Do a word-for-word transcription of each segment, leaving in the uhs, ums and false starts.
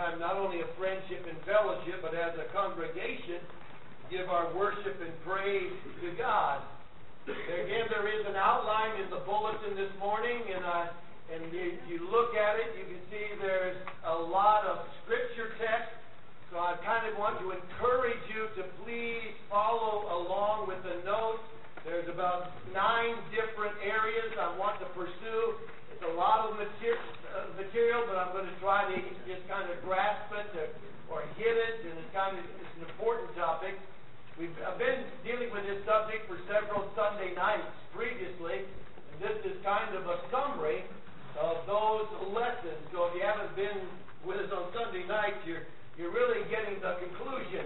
time, not only of friendship and fellowship, but as a congregation, give our worship and praise to God. Again, there is an outline in the bulletin this morning, and uh, and if you look at it, you can see there's a lot of scripture text. So I kind of want to encourage you to please follow along with the notes. There's about nine different areas I want to pursue. It's a lot of material, uh, material, but I'm going to try to just kind of grasp it or, or hit it, and it's kind of it's an important topic. We've I've been dealing with this subject for several Sunday nights previously, and this is kind of a summary of those lessons. So if you haven't been with us on Sunday nights, you're you're really getting the conclusion.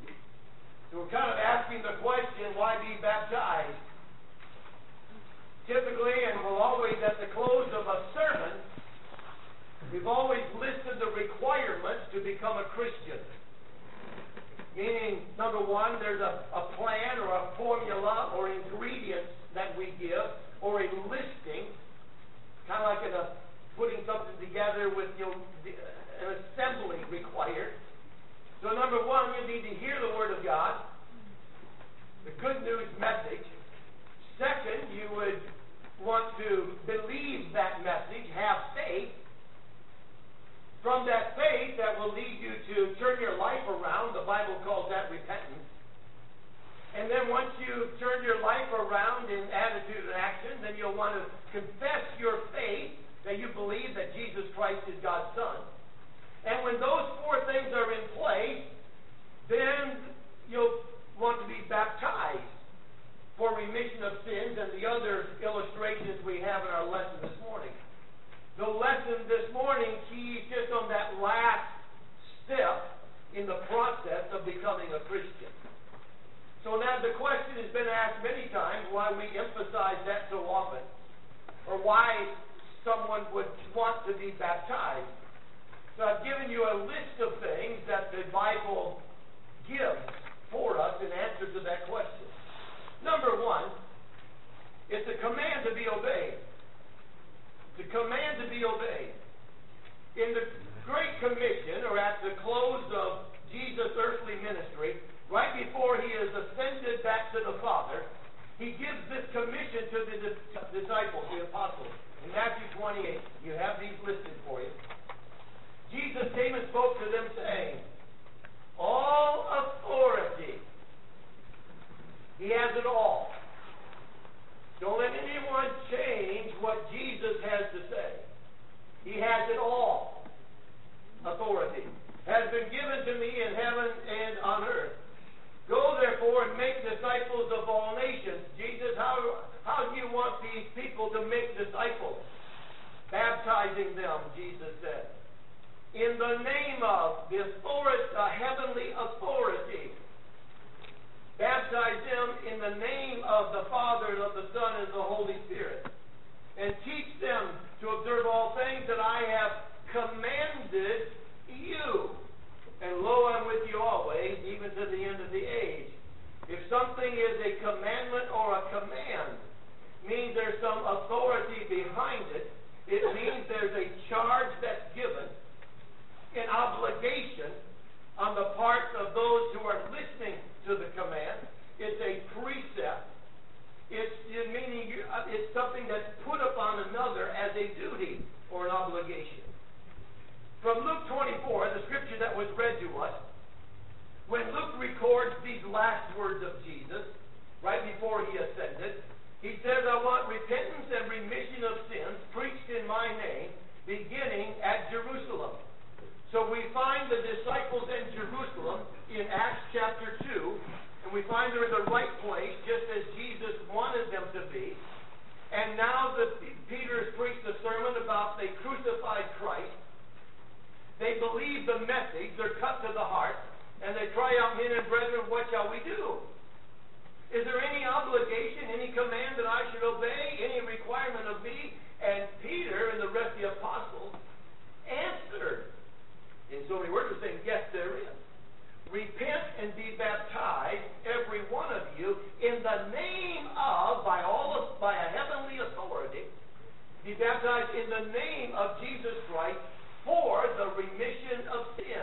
So we're kind of asking the question, why be baptized? Typically, and we'll always, at the close of a sermon, we've always listed the requirements to become a Christian. Meaning, number one, there's a, a plan or a formula or ingredients that we give, or a listing, kind of like in a, putting something together with, you know, the, an assembly required. So number one, you need to hear the Word of God, the good news message. Second, you would want to believe that message, have faith. From that faith, that will lead you to turn your life around. The Bible calls that repentance. And then once you've turned your life around in attitude and action, then you'll want to confess your faith, that you believe that Jesus Christ is God's Son. And when those four things are in place, then you'll want to be baptized for remission of sins and the other illustrations we have in our lesson this morning. The lesson this morning keys just on that last step in the process of becoming a Christian. So now the question has been asked many times why we emphasize that so often, or why someone would want to be baptized. So I've given you a list of things that the Bible gives for us in answer to that question. Number one, it's a command to be obeyed. It's a command to be obeyed. In the Great Commission, or at the close of Jesus' earthly ministry, right before he is ascended back to the Father, he gives this commission to the disciples, the apostles. In Matthew twenty-eight, you have these listed for you. Jesus came and spoke to them, saying, all authority. He has it all. Don't let anyone change what Jesus has to say. He has it all. Authority has been given to me in heaven and on earth. Go therefore and make disciples of all nations. Jesus, how, how do you want these people to make disciples? Baptizing them, Jesus said. In the name of the authority, the heavenly authority. Baptize them in the name of the Father, and of the Son, and the Holy Spirit. And teach them to observe all things that I have commanded you. And lo, I'm with you always, even to the end of the age. If something is a commandment or a command, means there's some authority behind it. It means there's a charge that's given, an obligation on the part of those who are listening to the command. It's a precept. It's meaning it's something that's put upon another as a duty or an obligation. From Luke twenty-four, the scripture that was read to us, when Luke records these last words of Jesus, right before he ascended, he says, I want repentance and remission of sins preached in my name, beginning at Jerusalem. So we find the disciples in Jerusalem in Acts chapter two, and we find they're in the right place, just as Jesus wanted them to be. And now that Peter has preached a sermon about the crucified Christ, they believe the message, they're cut to the heart, and they cry out, men and brethren, what shall we do? Is there any obligation, any command that I should obey, any requirement of me? And Peter and the rest of the apostles answered, in so many words, saying, yes, there is. Repent and be baptized, every one of you, in the name of, by all of, by a heavenly authority, be baptized in the name of Jesus Christ for the remission of sin.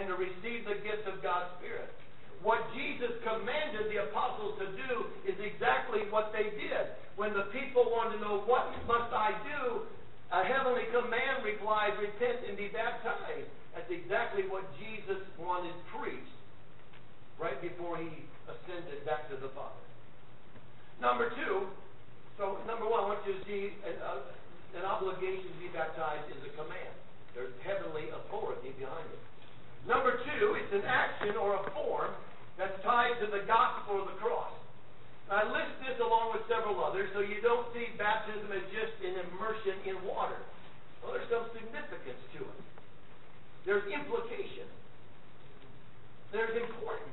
and to receive the gift of God's Spirit. What Jesus commanded the apostles to do is exactly what they did. When the people wanted to know, what must I do? A heavenly command replied, repent and be baptized. That's exactly what Jesus wanted preached right before he ascended back to the Father. Number two, so number one, I want you to see an, uh, an obligation to be baptized is a command. There's heavenly authority behind it. Number two, it's an action or a form that's tied to the gospel of the cross. I list this along with several others, so you don't see baptism as just an immersion in water. Well, there's some significance to it. There's implication. There's importance.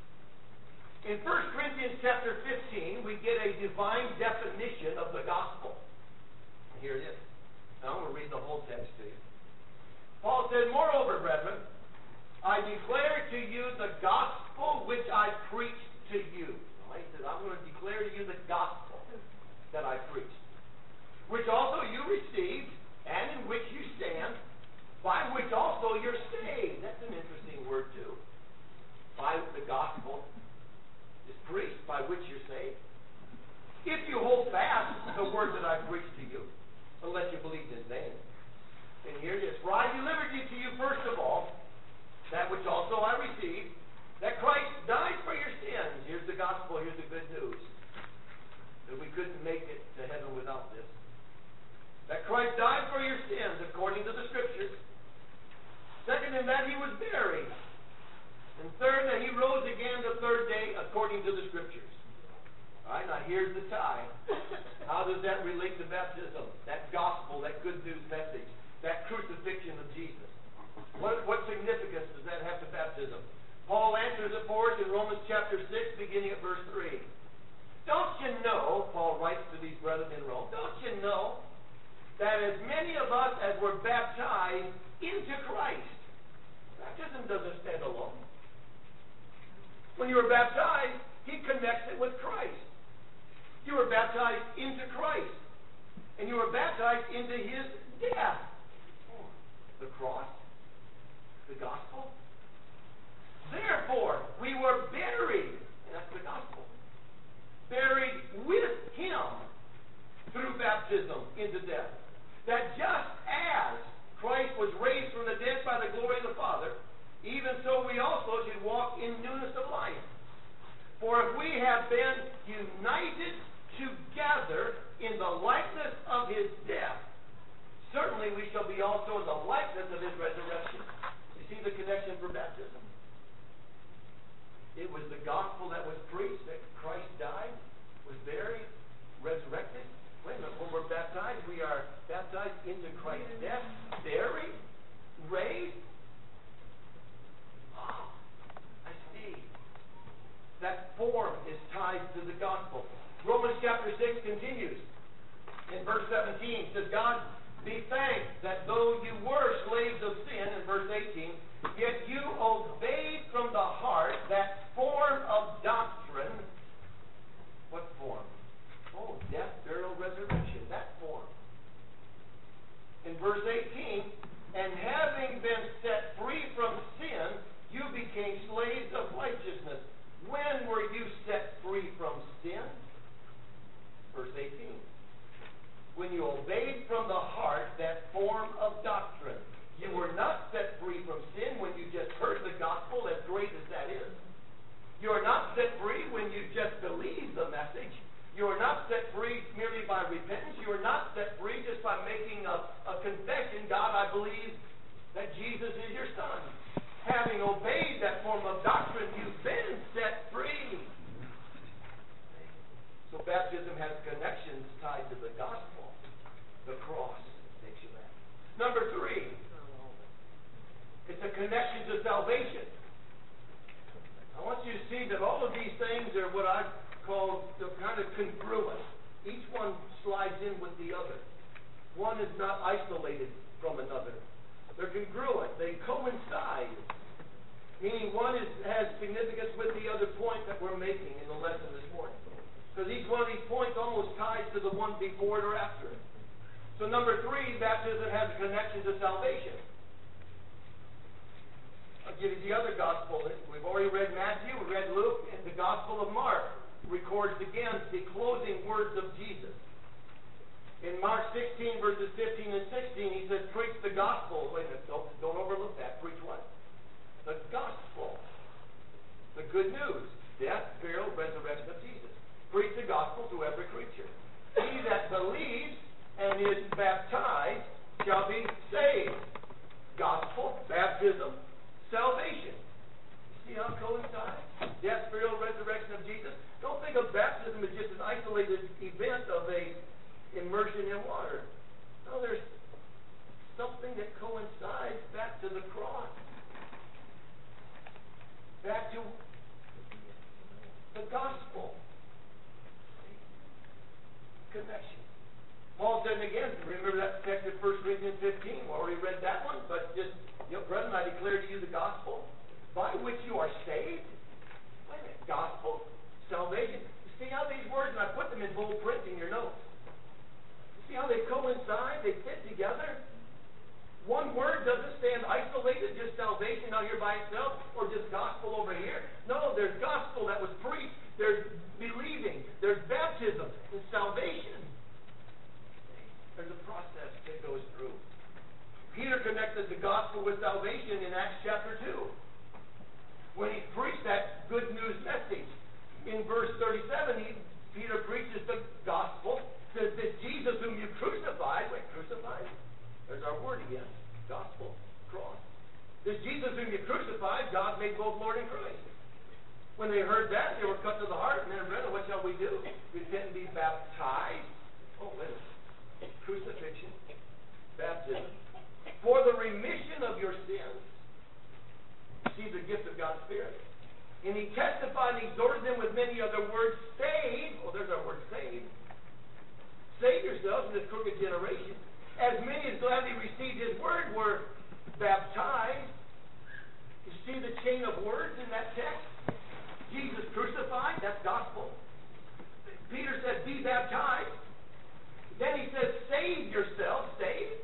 In First Corinthians chapter fifteen, we get a divine definition of the gospel. Here it is. Now I'm going to read the whole text to you. Paul said, moreover, brethren, I declare to you the gospel which I preached to you. Well, he said, I'm going to declare to you the gospel that I preached, which also you received, and in which you stand, by which also you're saved. That's an interesting word, too. By the gospel is preached, by which you're saved. If you hold fast the word that I preached to you, unless you believed in vain. And here it is. For I delivered you to you first of all, that which also I received, that Christ died for your sins. Here's the gospel, here's the good news. That we couldn't make it to heaven without this. That Christ died for your sins, according to the Scriptures. Second, in that he was buried. And third, that he rose again the third day, according to the Scriptures. All right, now here's the tie. How does that relate to baptism? That gospel, that good news message, that crucifixion of Jesus. What, what significance does that have to baptism? Paul answers it for us in Romans chapter six, beginning at verse three. Don't you know, Paul writes to these brethren in Rome, don't you know that as many of us as were baptized into Christ, baptism doesn't stand alone. When you were baptized, he connects it with Christ. You were baptized into Christ. And you were baptized into his death. Oh, the cross. The gospel. Therefore, we were buried. And that's the gospel. Buried with him through baptism into death. That just as Christ was raised from the dead by the glory of the Father, even so we also should walk in newness of life. For if we have been united together in the likeness of his death, certainly we shall be also in the likeness of his resurrection. You see the connection for baptism? It was the gospel that was preached, that Christ died, was buried, resurrected. Wait a minute, when we're baptized, we are baptized into Christ's death, buried, raised. Oh, I see. That form is tied to the gospel. Romans chapter six continues. In verse seventeen, it says, God be thanked that though you were slaves of sin, in verse eighteen, yet you obeyed from the heart that form of doctrine. What form? Oh, death, burial, resurrection. That form. In verse eighteen, and having been set free from sin, you became slaves of righteousness. When were you set free from sin? Verse eighteen. When you obeyed from the heart that form of doctrine. You were not set free from sin when you just heard the gospel, as great as that is. You are not set free when you just believe the message. You are not set free merely by repentance. You are not set free just by making a, a confession, God, I believe that Jesus is your Son. Having obeyed that form of doctrine, you've been set free. So baptism has connections tied to the gospel. The cross takes you back. Number three, it's a connection to salvation. I want you to see that all of these things are what I call the kind of congruent. Each one slides in with the other. One is not isolated from another. They're congruent. They coincide. Meaning one is, has significance with the other point that we're making in the lesson this morning. Because each one of these points almost ties to the one before it or after it. So number three, baptism has a connection to salvation. I'll give give you the other gospel. We've already read Matthew, we read Luke, and the Gospel of Mark records again the closing words of Jesus. In Mark sixteen, verses fifteen and sixteen, he says, preach the gospel. Wait a minute, don't, don't overlook that. Preach what? The gospel. The good news. Death, burial, resurrection of Jesus. Preach the gospel to every creature. He that believes and is baptized shall be saved. Gospel, baptism, salvation. You see how it coincides? Death, burial, resurrection of Jesus. Don't think of baptism as just an isolated event of a immersion in water. No, there's something that coincides back to the cross. Back to the gospel. Connection. Paul said again, remember that text in First Corinthians fifteen? We already read that one, but just, you know, brethren, I declare to you the gospel by which you are saved. Wait a minute, gospel, salvation. You see how these words, and I put them in bold print in your notes. See how they coincide? They fit together? One word doesn't stand isolated, just salvation out here by itself, or just gospel over here. No, there's gospel that was preached. There's believing. There's baptism. There's salvation. There's a process that goes through. Peter connected the gospel with salvation in Acts chapter two. When he preached that good news message. In verse thirty-seven, he, Peter preaches the gospel. Says this Jesus whom you crucified, wait, crucified? There's our word again. Gospel, cross. This Jesus whom you crucified, God made both Lord and Christ. When they heard that, they were cut to the heart. Men and brethren, what shall we do? Repent and be baptized. Oh, wait a minute. Crucifixion, baptism, for the remission of your sins. Receive the gift of God's Spirit. And he testified and exhorted them with many other words, save. Oh, there's our word, save. Save yourselves in this crooked generation. As many as gladly received his word were baptized. You see the chain of words in that text? Jesus crucified, that's gospel. Peter said, be baptized. Then he says, save yourselves, save.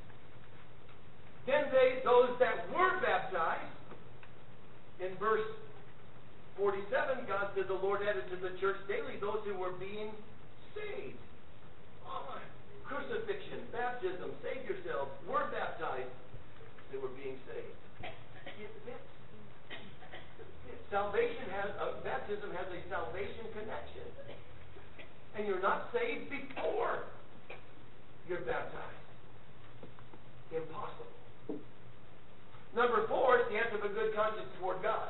Then they, those that were baptized, in verse forty-seven, God said the Lord added to the church daily those who were being saved. Oh, crucifixion, baptism, save yourselves, were baptized, they were being saved. It fits. Salvation has, uh, baptism has a salvation connection. And you're not saved before you're baptized. Impossible. Number four is the answer of a good conscience toward God.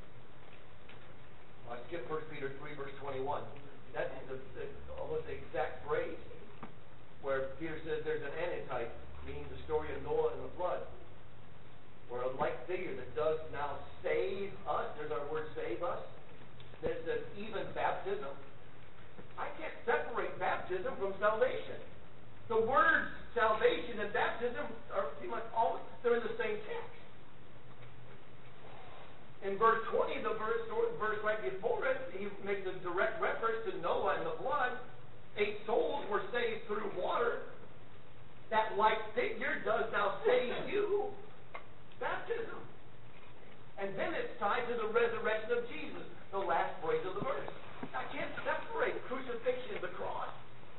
Well, I skip First Peter three, verse twenty-one. That is the, the, almost the exact phrase where Peter says there's an antitype, meaning the story of Noah and the flood, where a like figure that does now save us, there's our word save us, there's that even baptism. I can't separate baptism from salvation. The words salvation and baptism are pretty much always, they're in the same text. In verse twenty, the verse, verse right before it, he makes a direct reference to Noah and the flood. Eight souls were saved through water. That like figure does now save you. Baptism. And then it's tied to the resurrection of Jesus, the last phrase of the verse. I can't separate crucifixion, the cross,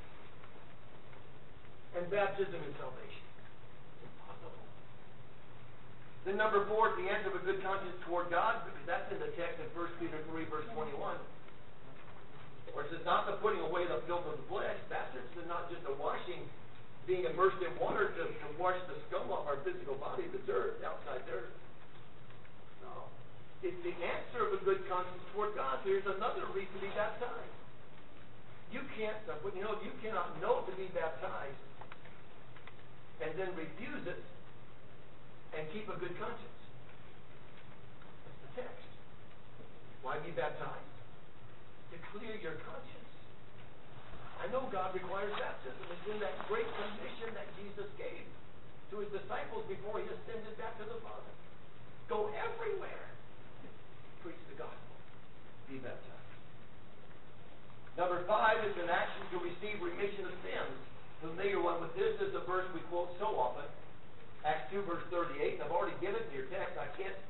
and baptism and salvation. It's impossible. Then number four is the answer of a good conscience toward God, because that's in the text in First Peter three, verse twenty-one. Where it says, not the putting away the filth of the flesh. Baptism is not just a washing, being immersed in water to, to wash the scum off our physical body, the dirt, the outside dirt. No. It's the answer of a good conscience toward God. Here's another reason to be baptized. You can't, you know, you cannot know to be baptized and then refuse it and keep a good conscience. That's the text. Why be baptized? To clear your conscience. I know God requires baptism. It's in that great commission that Jesus gave to his disciples before he ascended back to the Father. Go everywhere. Preach the gospel. Be baptized. Number five is an action to receive remission of sins. The familiar one with this is a verse we quote so often. Acts two, verse thirty-eight. I've already given it to your text. I can't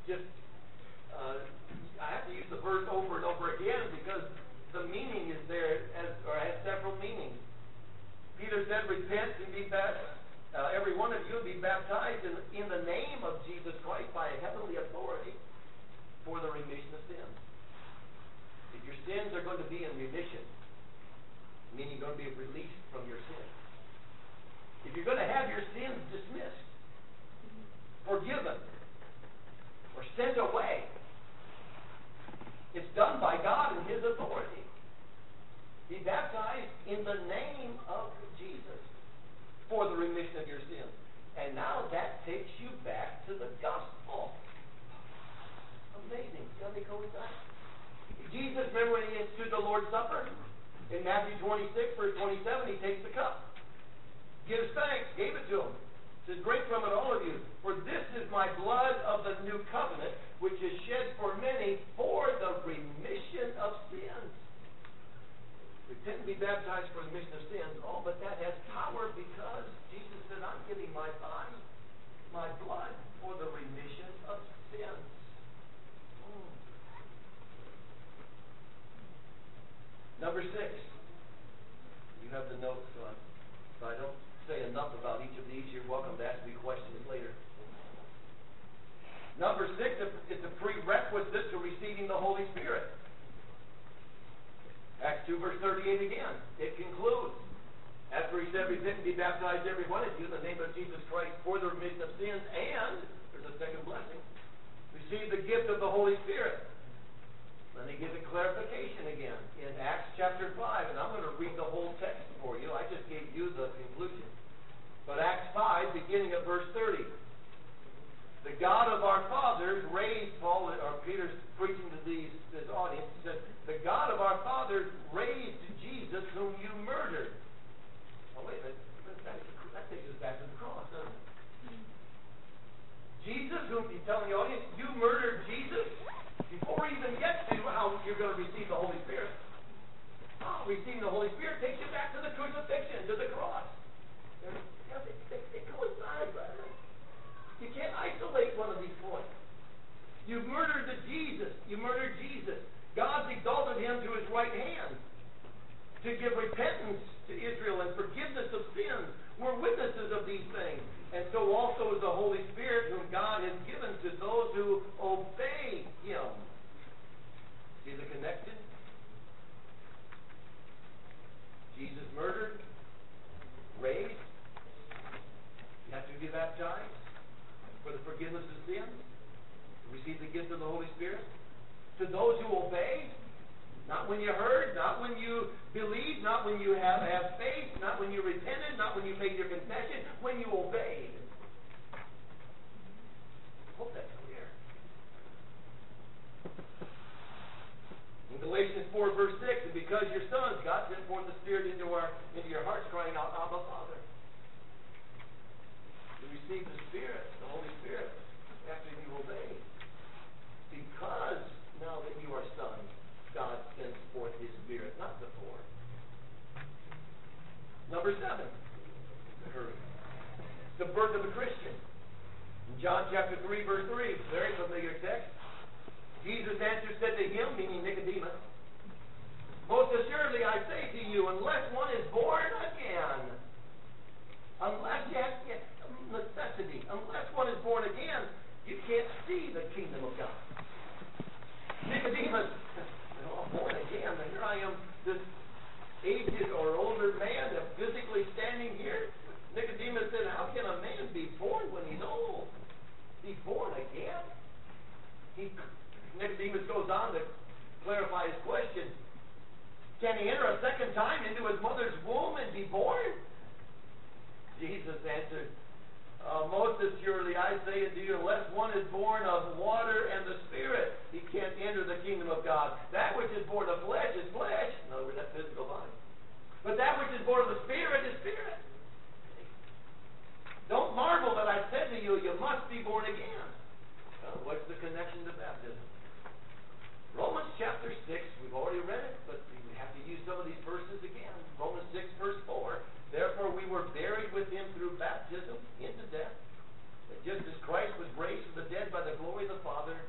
just, uh, I have to use the verse over and over again because the meaning is there, as, or has several meanings. Peter said, repent and be baptized. Uh, every one of you be baptized in, in the name of Jesus Christ by a heavenly authority for the remission of sins. If your sins are going to be in remission, meaning you're going to be released from your sins. If you're going to have your sins dismissed, forgiven, or sent away, it's done by God in His authority. Be baptized in the name of Jesus for the remission of your sins. And now that takes you back to the gospel. Amazing. See how they coincide? Jesus, remember when He instituted the Lord's Supper? In Matthew twenty-six, verse twenty-seven, He takes the cup, gives thanks, gave it to them. Says, drink from it, all of you. For this is my blood of the new covenant, which is shed for many for the remission of sins. Repent and be baptized for the remission of sins. Oh, but that has power because Jesus said, I'm giving my body, my blood, for the remission of sins. Hmm. Number six. You have the notes, so if I don't say enough about each of these, you're welcome to ask me questions later. Number six, it's a prerequisite to receiving the Holy Spirit. Acts two, verse thirty-eight again. It concludes. After He said, repent and be baptized, every one of you, in the name of Jesus Christ, for the remission of sins, and, there's a second blessing, receive the gift of the Holy Spirit. Then He gives a clarification again in Acts chapter five, and I'm going to read the whole text for you. I just gave you the conclusion. But Acts five, beginning at verse thirty. The God of our fathers raised, Paul, or Peter's preaching to these, this audience, he said, the God of our fathers raised Jesus whom you murdered. Oh, wait a minute. That, that takes us back to the cross, doesn't it? Jesus, whom he's telling the audience, you murdered Jesus? Before we even get to how you're going to receive the Holy Spirit. Oh, receiving the Holy Spirit takes you back to the crucifixion, to the cross. They, they, they coincide, brother. You can't isolate one of these points. You murdered the Jesus. You murdered Jesus. God's exalted Him to His right hand to give repentance to Israel and forgiveness of sins. We're witnesses of these things. And so also is the Holy Spirit, whom God has given to those who obey Him. See the connection? Jesus murdered, raised. You have to be baptized for the forgiveness of sins, receive the gift of the Holy Spirit. To those who obey, not when you heard, not when you believed, not when you have, have faith, not when you repented, not when you made your confession, when you obeyed. I hope that's clear. In Galatians four, verse six, and because you're sons, God sent forth the Spirit into our into your hearts, crying out, Abba, Father. You receive the Spirit, the Holy Spirit, after you obey. Because now that you are sons, God sends forth His Spirit, not before. Number seven, the birth of a Christian. In John chapter three, verse three, very familiar text. Jesus answered, said to him, meaning Nicodemus, most assuredly I say to you, unless one is born again, unless you have necessity, unless one is born again, you can't see the kingdom of God. Nicodemus, oh, born again, and here I am, this aged or older man, I'm physically standing here. Nicodemus said, how can a man be born when he's old? Be born again? He, Nicodemus goes on to clarify his question. Can he enter a second time into his mother's womb and be born? Jesus answered, Uh, most assuredly, I say unto you, unless one is born of water and the Spirit, he can't enter the kingdom of God. That which is born of flesh is flesh. In other words, that physical body. But that which is born of the Spirit is spirit. Don't marvel that I said to you, you must be born again. Well, what's the connection to baptism? Romans chapter six, we've already read it, but we have to use some of these verses again. Romans six, verse four. Therefore we were buried with Him through baptism into death, that just as Christ was raised from the dead by the glory of the Father,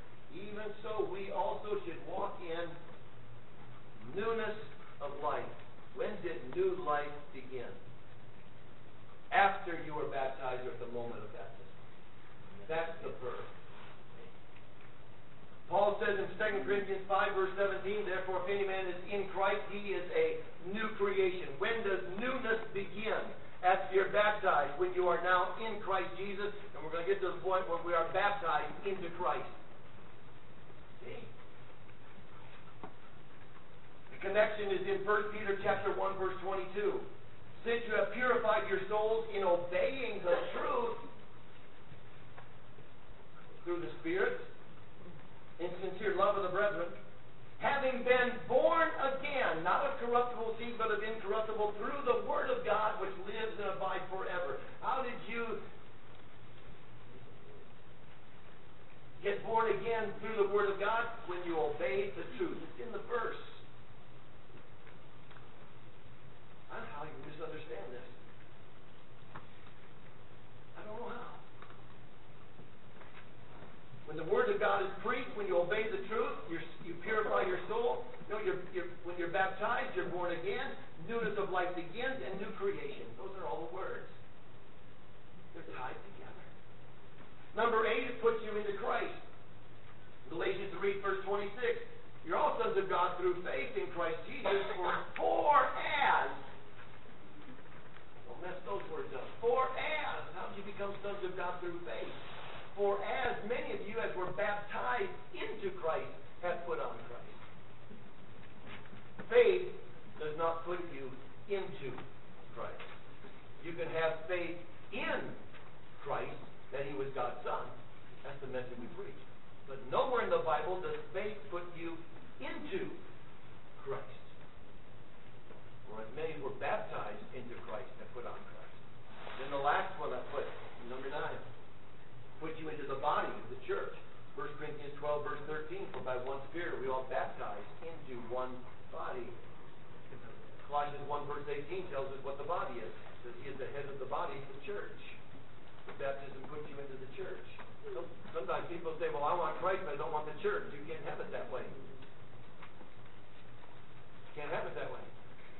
says in Second Corinthians five, verse seventeen, therefore, if any man is in Christ, he is a new creation. When does newness begin? After you're baptized, when you are now in Christ Jesus, and we're going to get to the point where we are baptized into Christ. See? The connection is in First Peter chapter one, verse twenty-two. Since you have purified your souls in obeying the truth through the Spirit, in sincere love of the brethren, having been born again, not of corruptible seed, but of incorruptible, through the Word of God, which lives and abides forever. How did you get born again through the Word of God? When you obeyed the truth. It's in the verse. I don't know how you misunderstand this. I don't know how. When the Word of God is preached, when you obey the truth, you're, you purify your soul. You know, you're, you're, when you're baptized, you're born again. Newness of life begins, and new creation. Those are all the words. They're tied together. Number eight, it puts you into Christ. Galatians three, verse twenty-six. You're all sons of God through faith in Christ Jesus, for, for as. Don't mess those words up. For as. How did you become sons of God through faith? For as many of you as were baptized into Christ have put on Christ. Faith does not put you into Christ. You can have faith in Christ, that he was God's Son. That's the message we preach. But nowhere in the Bible does faith put you into Christ. For as many were baptized into Christ have put on Christ. Then the last one I put, number nine. Put you into the body of the church. First Corinthians twelve, verse thirteen, for by one Spirit we all baptized into one body. Colossians one, verse eighteen tells us what the body is. It says he is the head of the body, the church. The baptism puts you into the church. Sometimes people say, well, I want Christ, but I don't want the church. You can't have it that way. You can't have it that way.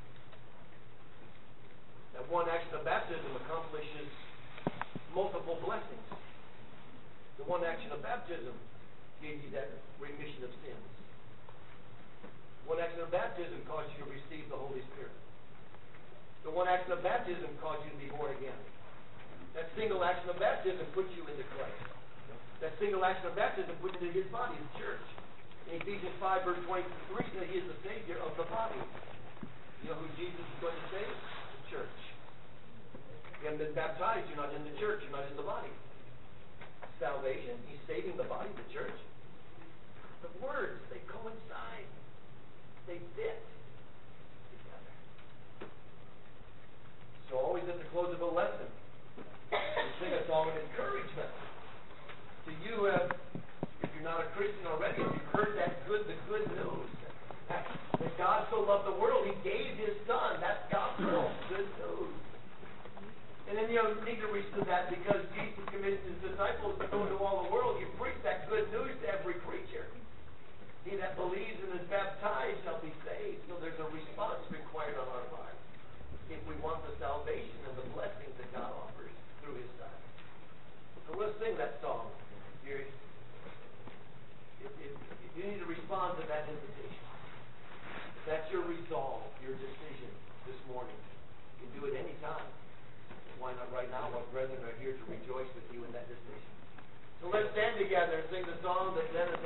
That one action of baptism accomplishes multiple blessings. The one action of baptism gave you that remission of sins. One action of baptism caused you to receive the Holy Spirit. The one action of baptism caused you to be born again. That single action of baptism puts you into Christ. That single action of baptism puts you into his body, the church. In Ephesians five, verse twenty-three, says he is the Savior of the body. You know who Jesus is going to save? The church. If you haven't been baptized, you're not in the church, you're not in the body. Salvation, he's saving the body, the church. The words, they coincide. They fit together. So always at the close of a lesson, we sing a song of encouragement. To you, uh, if you're not a Christian already, if you've heard that good, the good news, that, that God so loved the world, he gave his Son. That's gospel, good news. And then you need to reach to that because Jesus committed his disciples to go into all the world. You preach that good news to every creature. He that believes and is baptized shall be saved. So there's a response required on our part if we want the salvation and the blessings that God offers through his Son. So let's sing that song. If, if, if you need to respond to that invitation, if that's your resolve, your decision this morning, you can do it any time. Why not right now? Our brethren are here to rejoice with you in that decision. So let's stand together and sing the song that Dennis